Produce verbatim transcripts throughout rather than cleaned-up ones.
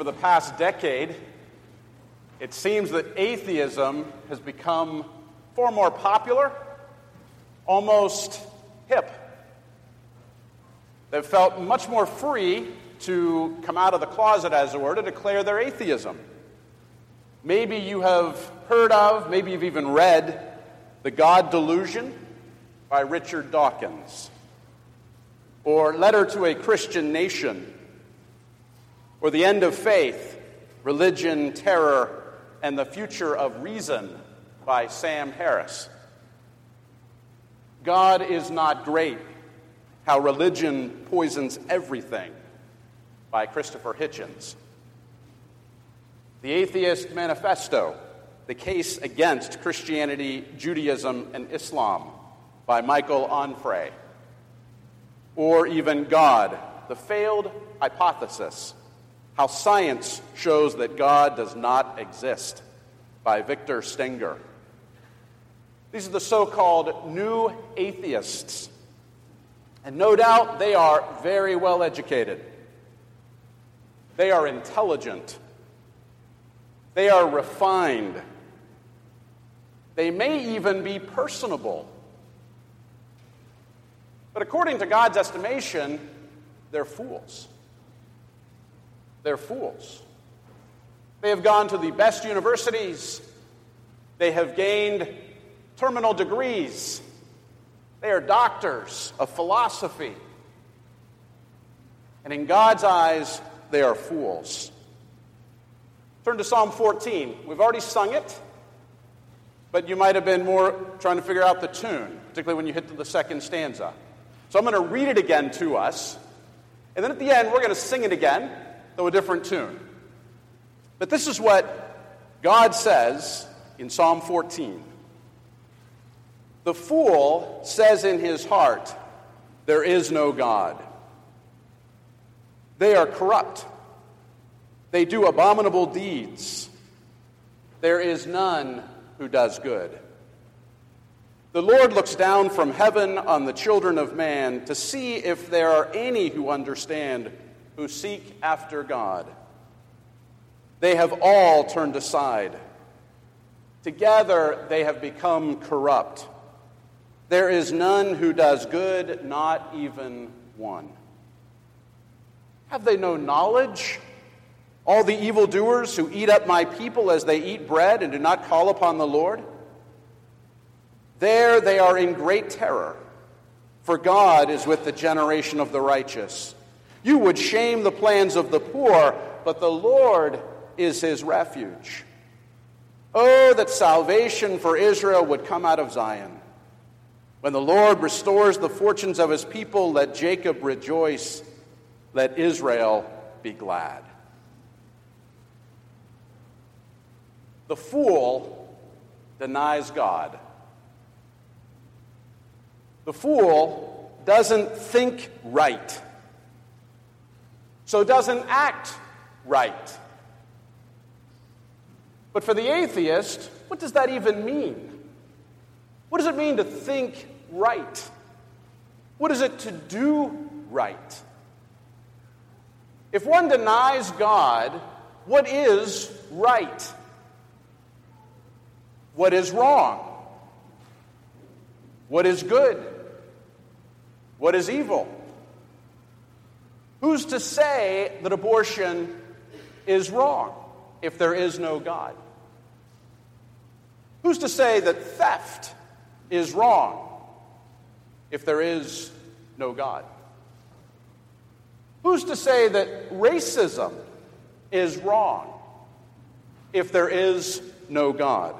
Over the past decade, it seems that atheism has become far more popular, almost hip. They've felt much more free to come out of the closet, as it were, to declare their atheism. Maybe you have heard of, maybe you've even read, The God Delusion by Richard Dawkins, or Letter to a Christian Nation, or The End of Faith, Religion, Terror, and the Future of Reason by Sam Harris. God is Not Great, How Religion Poisons Everything by Christopher Hitchens. The Atheist Manifesto, The Case Against Christianity, Judaism, and Islam by Michael Onfray. Or even God, The Failed Hypothesis, How Science Shows That God Does Not Exist by Victor Stenger. These are the so-called new atheists. And no doubt they are very well educated. They are intelligent. They are refined. They may even be personable. But according to God's estimation, they're fools. They're fools. They have gone to the best universities. They have gained terminal degrees. They are doctors of philosophy. And in God's eyes, they are fools. Turn to Psalm fourteen. We've already sung it, but you might have been more trying to figure out the tune, particularly when you hit to the second stanza. So I'm going to read it again to us, and then at the end, we're going to sing it again, though a different tune. But this is what God says in Psalm fourteen. The fool says in his heart, there is no God. They are corrupt. They do abominable deeds. There is none who does good. The Lord looks down from heaven on the children of man to see if there are any who understand, who seek after God. They have all turned aside. Together they have become corrupt. There is none who does good, not even one. Have they no knowledge? All the evildoers who eat up my people as they eat bread and do not call upon the Lord? There they are in great terror, for God is with the generation of the righteous. You would shame the plans of the poor, but the Lord is his refuge. Oh, that salvation for Israel would come out of Zion. When the Lord restores the fortunes of his people, let Jacob rejoice, let Israel be glad. The fool denies God. The fool doesn't think right, so doesn't act right. But for the atheist, what does that even mean? What does it mean to think right? What is it to do right? If one denies God, what is right? What is wrong? What is good? What is evil? Who's to say that abortion is wrong if there is no God? Who's to say that theft is wrong if there is no God? Who's to say that racism is wrong if there is no God?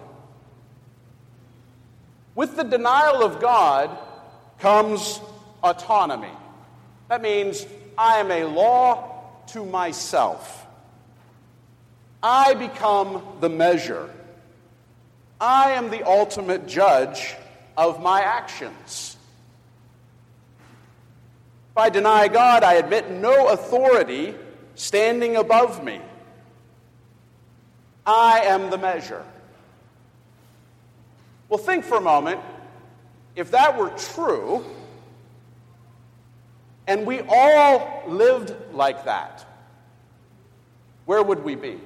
With the denial of God comes autonomy. That means I am a law to myself. I become the measure. I am the ultimate judge of my actions. If I deny God, I admit no authority standing above me. I am the measure. Well, think for a moment, if that were true, and we all lived like that, where would we be?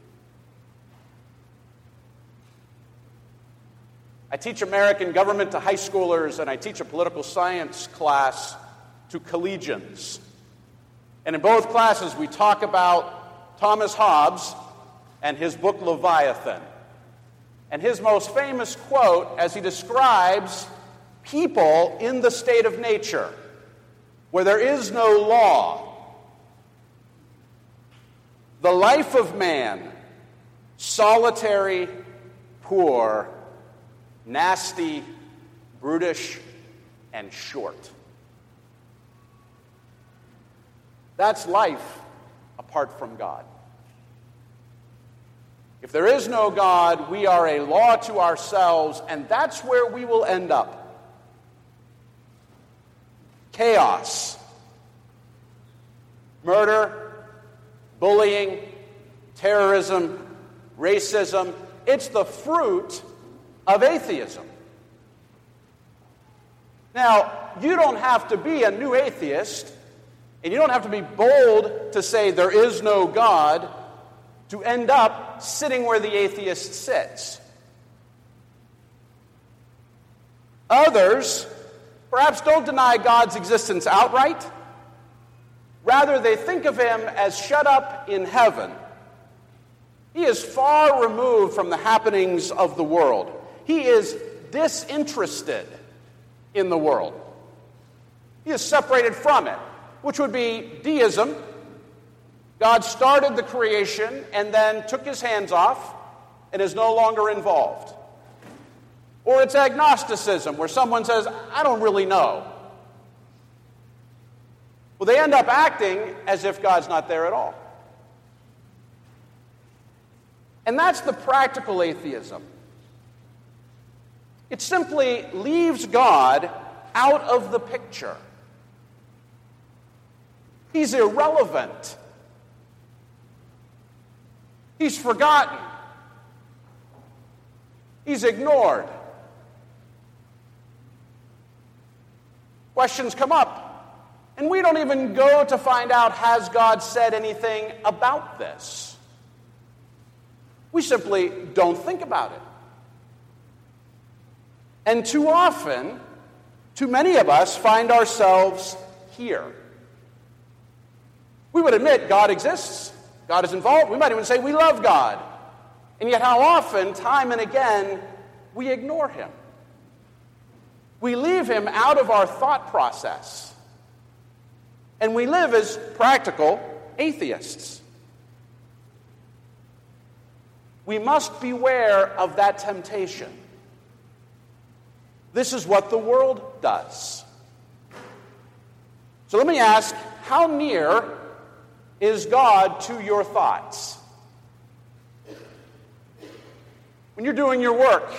I teach American government to high schoolers, and I teach a political science class to collegians. And in both classes, we talk about Thomas Hobbes and his book Leviathan. And his most famous quote, as he describes people in the state of nature, where there is no law, the life of man, solitary, poor, nasty, brutish, and short. That's life apart from God. If there is no God, we are a law to ourselves, and that's where we will end up. Chaos, murder, bullying, terrorism, racism. It's the fruit of atheism. Now, you don't have to be a new atheist, and you don't have to be bold to say there is no God to end up sitting where the atheist sits. Others perhaps don't deny God's existence outright. Rather, they think of him as shut up in heaven. He is far removed from the happenings of the world. He is disinterested in the world. He is separated from it, which would be deism. God started the creation and then took his hands off and is no longer involved. Or it's agnosticism, where someone says, I don't really know. Well, they end up acting as if God's not there at all. And that's the practical atheism. It simply leaves God out of the picture. He's irrelevant. He's forgotten. He's ignored. Questions come up, and we don't even go to find out, has God said anything about this? We simply don't think about it. And too often, too many of us find ourselves here. We would admit God exists. God is involved. We might even say we love God. And yet how often, time and again, we ignore him. We leave him out of our thought process. And we live as practical atheists. We must beware of that temptation. This is what the world does. So let me ask, how near is God to your thoughts? When you're doing your work,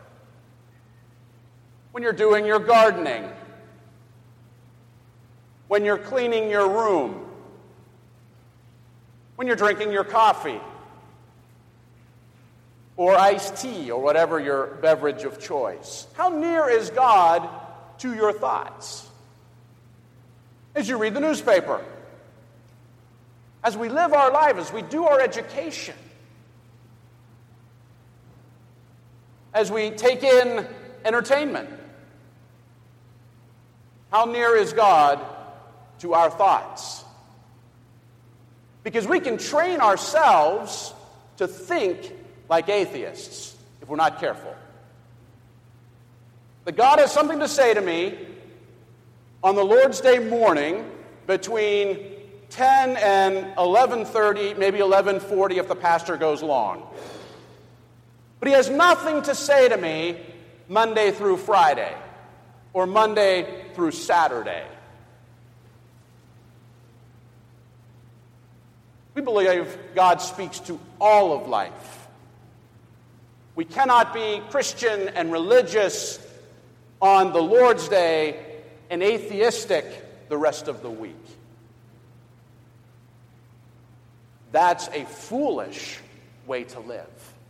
when you're doing your gardening, when you're cleaning your room, when you're drinking your coffee, or iced tea, or whatever your beverage of choice. How near is God to your thoughts? As you read the newspaper, as we live our lives, as we do our education, as we take in entertainment, how near is God to our thoughts? Because we can train ourselves to think like atheists if we're not careful. That God has something to say to me on the Lord's Day morning between ten and eleven thirty, maybe eleven forty if the pastor goes long. But he has nothing to say to me Monday through Friday or Monday through Saturday. We believe God speaks to all of life. We cannot be Christian and religious on the Lord's Day and atheistic the rest of the week. That's a foolish way to live.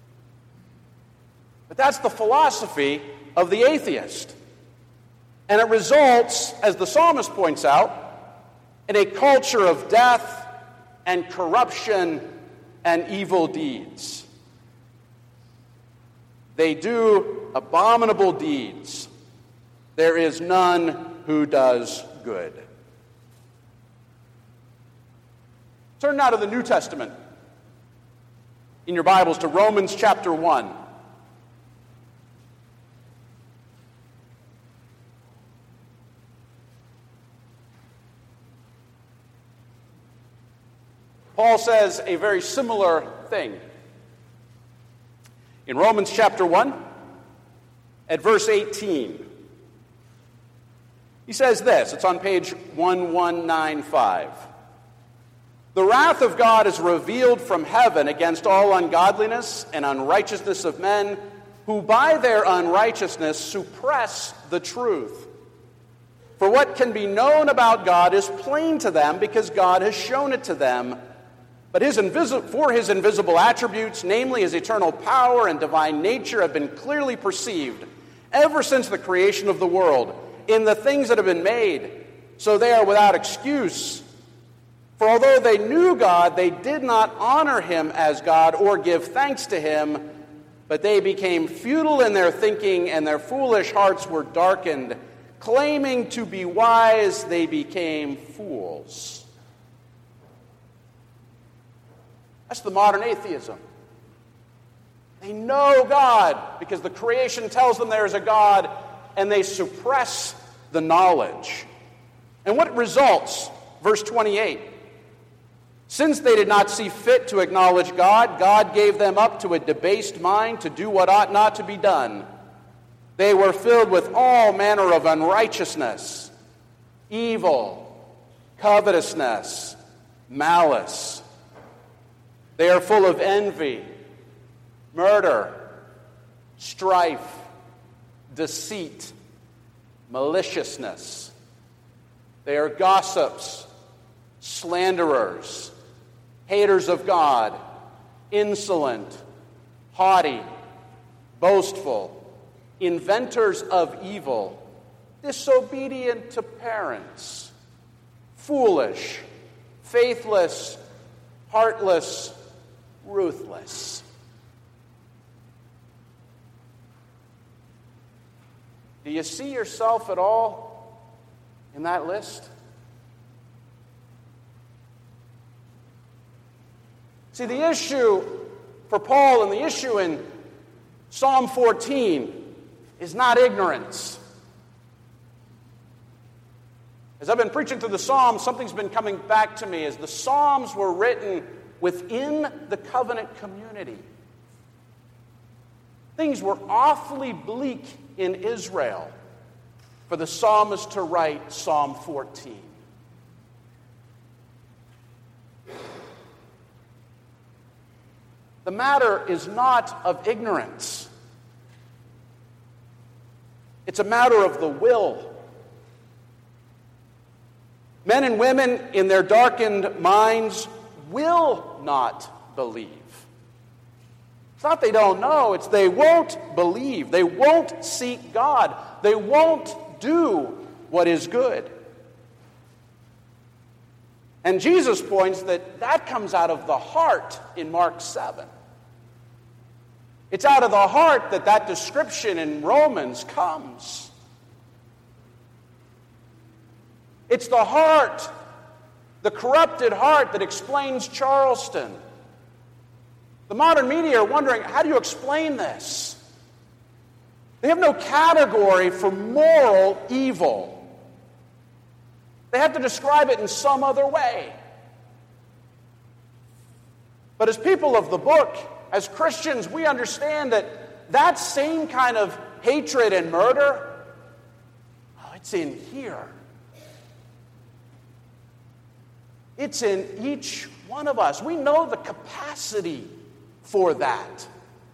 But that's the philosophy of the atheist. And it results, as the psalmist points out, in a culture of death and corruption and evil deeds. They do abominable deeds. There is none who does good. Turn now to the New Testament in your Bibles to Romans chapter one. Paul says a very similar thing. In Romans chapter one, at verse eighteen, he says this. It's on page eleven ninety-five. The wrath of God is revealed from heaven against all ungodliness and unrighteousness of men who by their unrighteousness suppress the truth. For what can be known about God is plain to them because God has shown it to them. But his invisi- for his invisible attributes, namely his eternal power and divine nature, have been clearly perceived ever since the creation of the world in the things that have been made, so they are without excuse. For although they knew God, they did not honor him as God or give thanks to him, but they became futile in their thinking, and their foolish hearts were darkened. Claiming to be wise, they became fools. That's the modern atheism. They know God because the creation tells them there is a God, and they suppress the knowledge. And what results? Verse twenty-eight. Since they did not see fit to acknowledge God, God gave them up to a debased mind to do what ought not to be done. They were filled with all manner of unrighteousness, evil, covetousness, malice. They are full of envy, murder, strife, deceit, maliciousness. They are gossips, slanderers, haters of God, insolent, haughty, boastful, inventors of evil, disobedient to parents, foolish, faithless, heartless, ruthless. Do you see yourself at all in that list? See, the issue for Paul and the issue in Psalm fourteen is not ignorance. As I've been preaching through the Psalms, something's been coming back to me as the Psalms were written within the covenant community. Things were awfully bleak in Israel for the psalmist to write Psalm fourteen. The matter is not of ignorance. It's a matter of the will. Men and women in their darkened minds will not believe. It's not they don't know, it's they won't believe. They won't seek God. They won't do what is good. And Jesus points that that comes out of the heart in Mark seven. It's out of the heart that that description in Romans comes. It's the heart, the corrupted heart, that explains Charleston. The modern media are wondering, how do you explain this? They have no category for moral evil. They have to describe it in some other way. But as people of the book, as Christians, we understand that that same kind of hatred and murder, oh, it's in here. It's in each one of us. We know the capacity for that.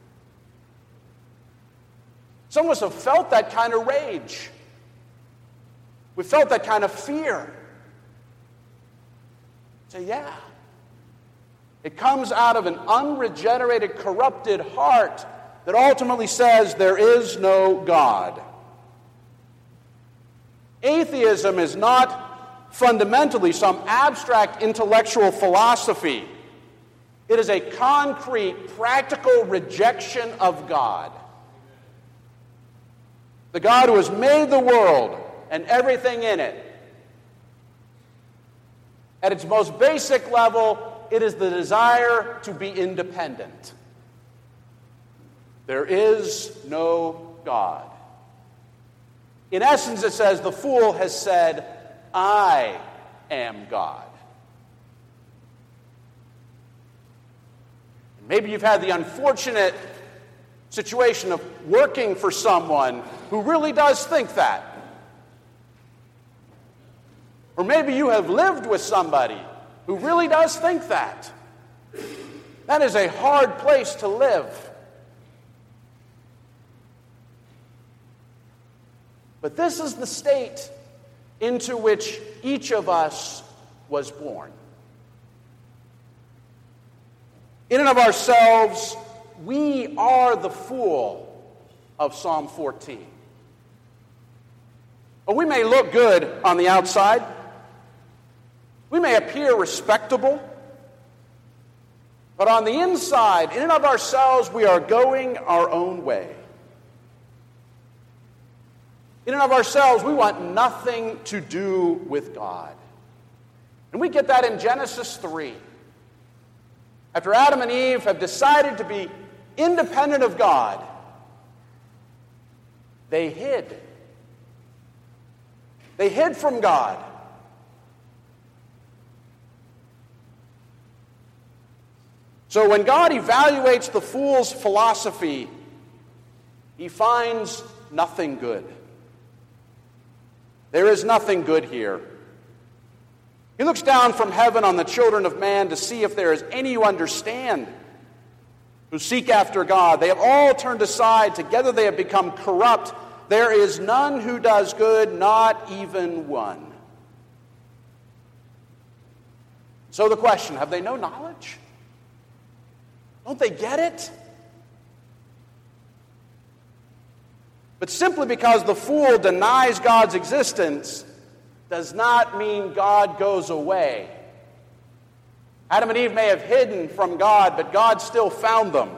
Some of us have felt that kind of rage. We felt that kind of fear. Say, yeah. It comes out of an unregenerated, corrupted heart that ultimately says there is no God. Atheism is not fundamentally some abstract intellectual philosophy. It is a concrete, practical rejection of God. The God who has made the world and everything in it. At its most basic level, it is the desire to be independent. There is no God. In essence, it says, the fool has said, I am God. Maybe you've had the unfortunate situation of working for someone who really does think that. Or maybe you have lived with somebody who really does think that. That is a hard place to live. But this is the state into which each of us was born. In and of ourselves, we are the fool of Psalm fourteen. But we may look good on the outside. We may appear respectable. But on the inside, in and of ourselves, we are going our own way. In and of ourselves, we want nothing to do with God. And we get that in Genesis three. After Adam and Eve have decided to be independent of God, they hid. They hid from God. So when God evaluates the fool's philosophy, he finds nothing good. There is nothing good here. He looks down from heaven on the children of man to see if there is any who understand, who seek after God. They have all turned aside. Together they have become corrupt. There is none who does good, not even one. So the question, have they no knowledge? Don't they get it? But simply because the fool denies God's existence does not mean God goes away. Adam and Eve may have hidden from God, but God still found them.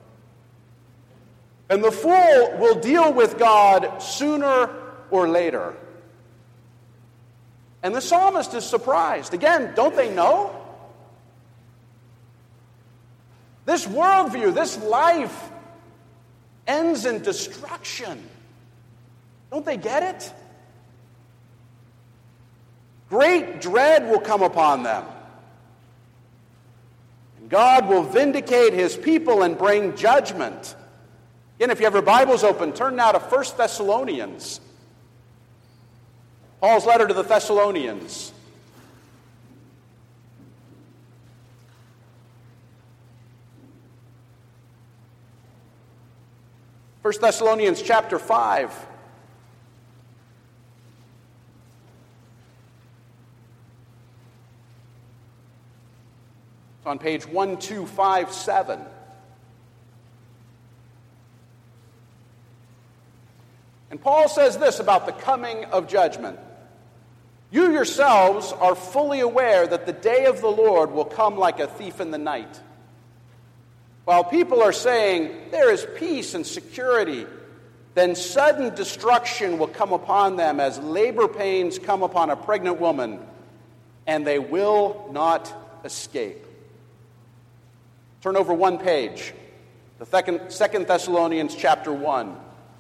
And the fool will deal with God sooner or later. And the psalmist is surprised. Again, don't they know? This worldview, this life, ends in destruction. Don't they get it? Great dread will come upon them. And God will vindicate his people and bring judgment. Again, if you have your Bibles open, turn now to First Thessalonians. Paul's letter to the Thessalonians. First Thessalonians chapter five. It's on page one two five seven. And Paul says this about the coming of judgment. You yourselves are fully aware that the day of the Lord will come like a thief in the night. While people are saying, there is peace and security, then sudden destruction will come upon them as labor pains come upon a pregnant woman, and they will not escape. Turn over one page, the Second Thessalonians chapter one.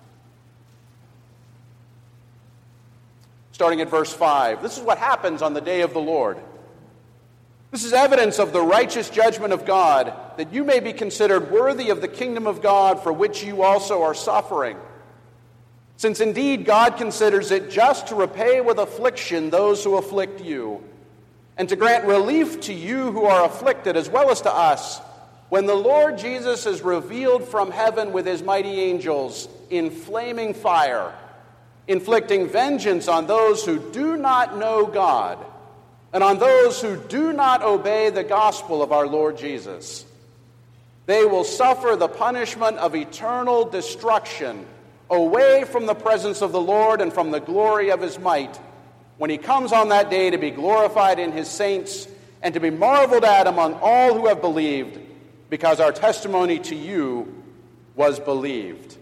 Starting at verse five. This is what happens on the day of the Lord. This is evidence of the righteous judgment of God, that you may be considered worthy of the kingdom of God for which you also are suffering. Since indeed God considers it just to repay with affliction those who afflict you, and to grant relief to you who are afflicted as well as to us, when the Lord Jesus is revealed from heaven with his mighty angels in flaming fire, inflicting vengeance on those who do not know God, and on those who do not obey the gospel of our Lord Jesus. They will suffer the punishment of eternal destruction away from the presence of the Lord and from the glory of his might, when he comes on that day to be glorified in his saints and to be marveled at among all who have believed, because our testimony to you was believed.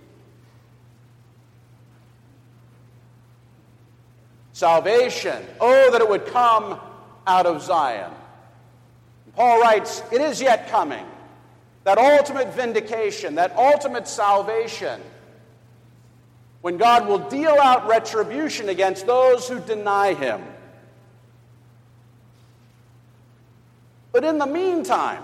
Salvation, oh, that it would come out of Zion. Paul writes, it is yet coming. That ultimate vindication, that ultimate salvation, when God will deal out retribution against those who deny him. But in the meantime,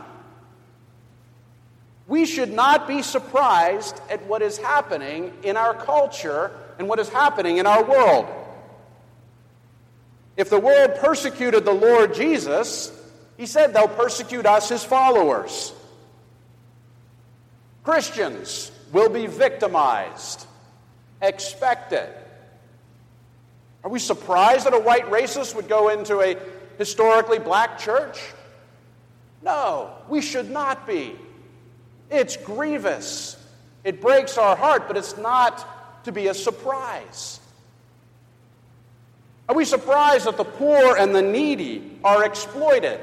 we should not be surprised at what is happening in our culture and what is happening in our world. If the world persecuted the Lord Jesus, he said they'll persecute us, his followers. Christians will be victimized. Expect it. Are we surprised that a white racist would go into a historically black church? No, we should not be. It's grievous. It breaks our heart, but it's not to be a surprise. Are we surprised that the poor and the needy are exploited?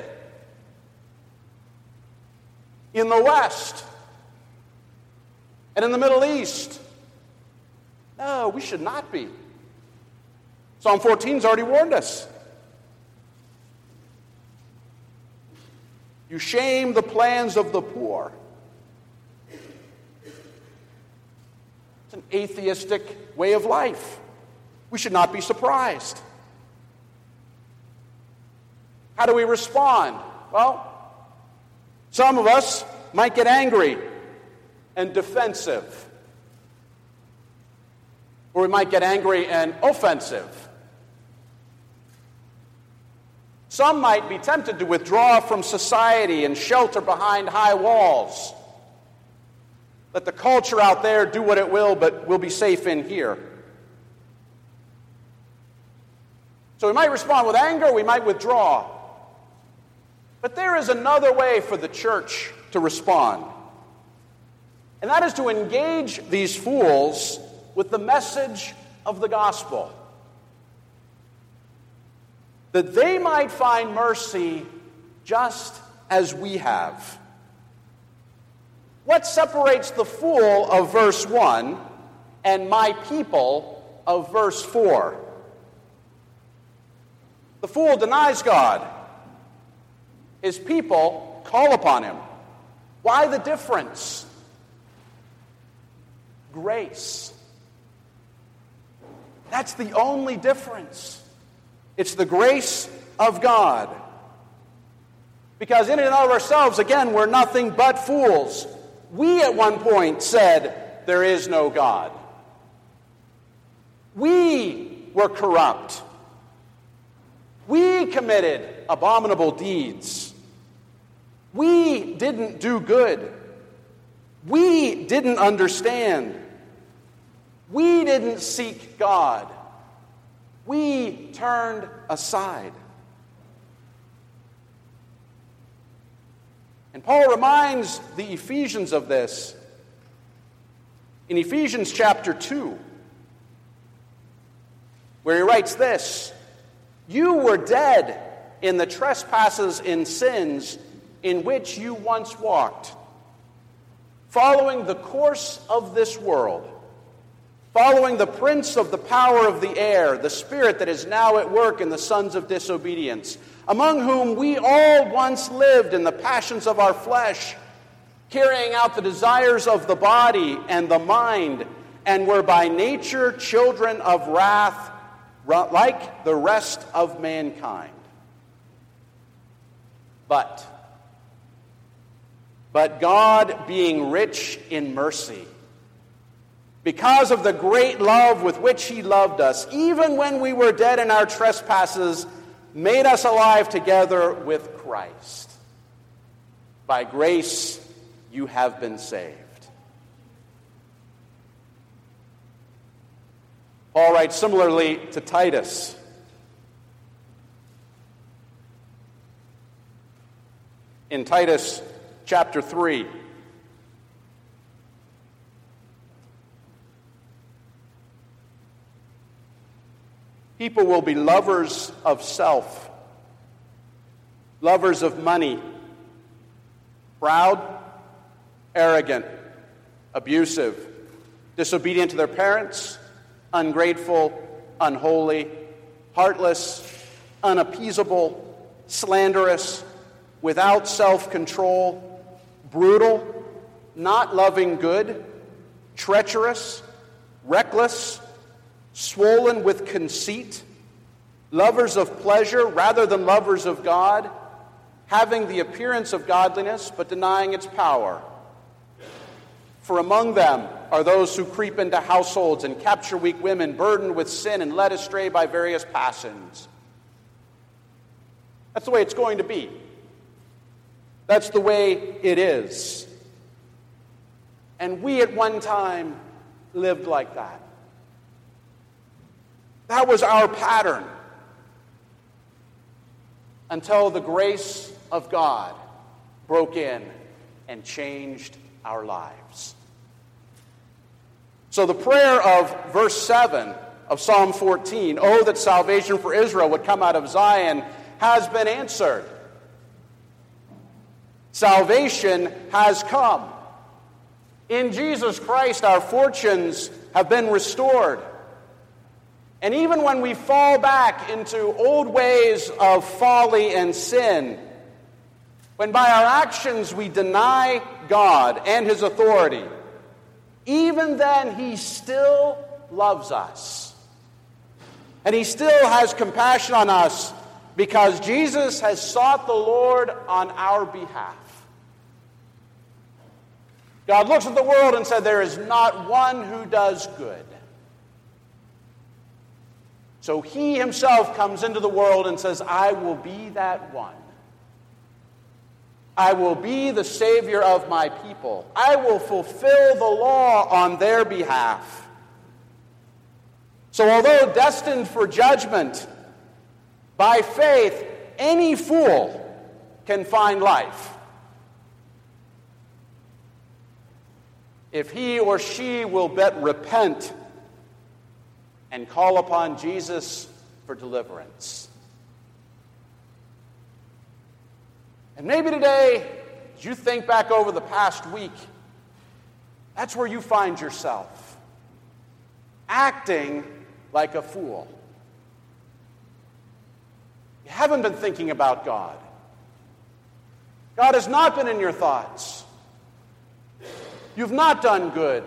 In the West and in the Middle East? No, we should not be. Psalm fourteen has already warned us. You shame the plans of the poor. It's an atheistic way of life. We should not be surprised. How do we respond? Well, some of us might get angry and defensive. Or we might get angry and offensive. Some might be tempted to withdraw from society and shelter behind high walls. Let the culture out there do what it will, but we'll be safe in here. So we might respond with anger, we might withdraw. But there is another way for the church to respond. And that is to engage these fools with the message of the gospel. That they might find mercy just as we have. What separates the fool of verse one and my people of verse four? The fool denies God. His people call upon him. Why the difference? Grace. That's the only difference. It's the grace of God. Because in and of ourselves, again, we're nothing but fools. We at one point said, there is no God. We were corrupt. We committed abominable deeds. We didn't do good. We didn't understand. We didn't seek God. We turned aside. And Paul reminds the Ephesians of this in Ephesians chapter two, where he writes this: you were dead in the trespasses and sins in which you once walked, following the course of this world, following the prince of the power of the air, the spirit that is now at work in the sons of disobedience, among whom we all once lived in the passions of our flesh, carrying out the desires of the body and the mind, and were by nature children of wrath, like the rest of mankind. But, but God, being rich in mercy, because of the great love with which he loved us, even when we were dead in our trespasses, made us alive together with Christ. By grace you have been saved. Paul writes similarly to Titus. In Titus chapter three, people will be lovers of self, lovers of money, proud, arrogant, abusive, disobedient to their parents, ungrateful, unholy, heartless, unappeasable, slanderous, without self-control, brutal, not loving good, treacherous, reckless, swollen with conceit, lovers of pleasure rather than lovers of God, having the appearance of godliness but denying its power. For among them are those who creep into households and capture weak women, burdened with sin and led astray by various passions. That's the way it's going to be. That's the way it is. And we at one time lived like that. That was our pattern. Until the grace of God broke in and changed our lives. So the prayer of verse seven of Psalm fourteen, "Oh, that salvation for Israel would come out of Zion," has been answered. Salvation has come. In Jesus Christ, our fortunes have been restored. And even when we fall back into old ways of folly and sin, when by our actions we deny God and His authority, even then He still loves us. And He still has compassion on us because Jesus has sought the Lord on our behalf. God looks at the world and said, "There is not one who does good." So He Himself comes into the world and says, "I will be that one. I will be the Savior of my people. I will fulfill the law on their behalf." So although destined for judgment, by faith, any fool can find life. If he or she will but repent and call upon Jesus for deliverance. And maybe today, as you think back over the past week, that's where you find yourself, acting like a fool. You haven't been thinking about God. God has not been in your thoughts. You've not done good.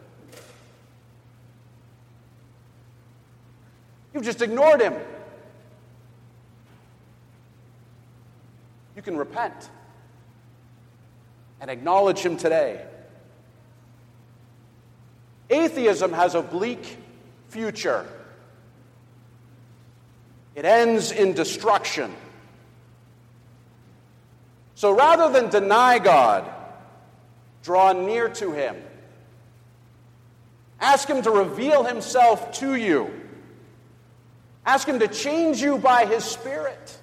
You've just ignored Him. You can repent and acknowledge Him today. Atheism has a bleak future. It ends in destruction. So rather than deny God, draw near to Him. Ask Him to reveal Himself to you. Ask Him to change you by His Spirit.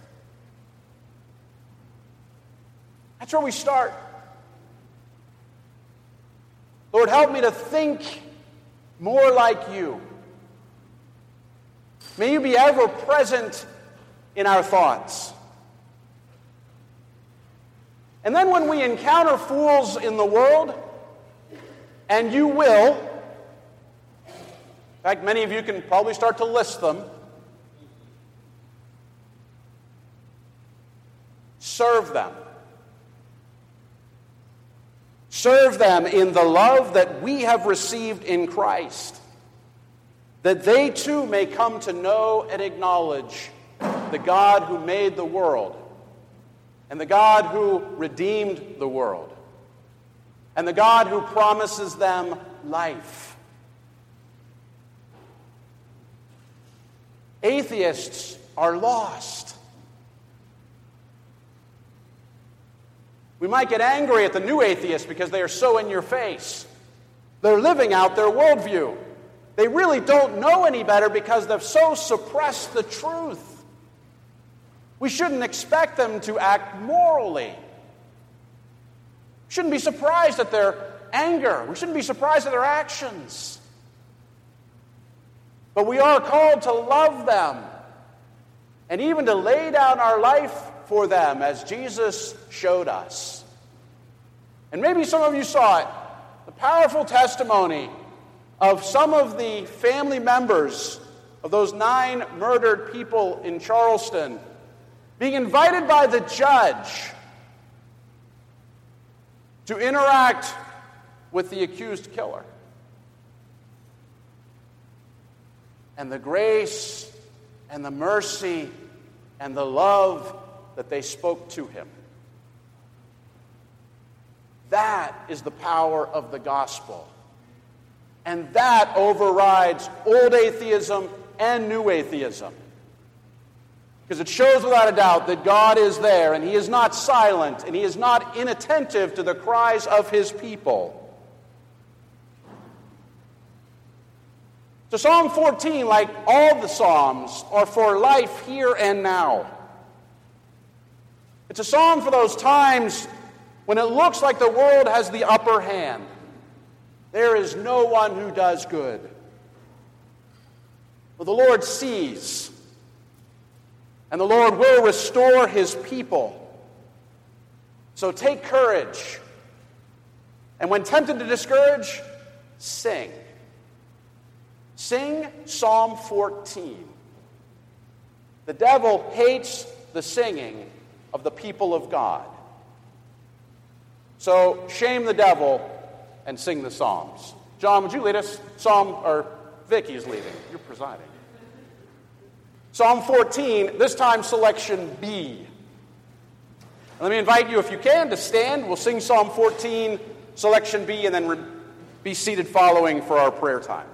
That's where we start. Lord, help me to think more like You. May You be ever present in our thoughts. And then when we encounter fools in the world, and you will, in fact, many of you can probably start to list them, serve them. Serve them in the love that we have received in Christ, that they too may come to know and acknowledge the God who made the world, and the God who redeemed the world, and the God who promises them life. Atheists are lost. We might get angry at the new atheists because they are so in your face. They're living out their worldview. They really don't know any better because they've so suppressed the truth. We shouldn't expect them to act morally. We shouldn't be surprised at their anger. We shouldn't be surprised at their actions. But we are called to love them and even to lay down our life for them as Jesus showed us. And maybe some of you saw it, the powerful testimony of some of the family members of those nine murdered people in Charleston being invited by the judge to interact with the accused killer. And the grace and the mercy and the love that they spoke to him. That is the power of the gospel. And that overrides old atheism and new atheism. Because it shows without a doubt that God is there, and he is not silent, and he is not inattentive to the cries of his people. So Psalm fourteen, like all the Psalms, are for life here and now. It's a psalm for those times when it looks like the world has the upper hand. There is no one who does good. Well, the Lord sees, and the Lord will restore his people. So take courage. And when tempted to discourage, sing. Sing Psalm fourteen. The devil hates the singing of the people of God. So shame the devil and sing the Psalms. John, would you lead us? Psalm, or Vicky is leading. You're presiding. Psalm fourteen, this time selection B. And let me invite you, if you can, to stand. We'll sing Psalm fourteen, selection B, and then re- be seated following for our prayer time.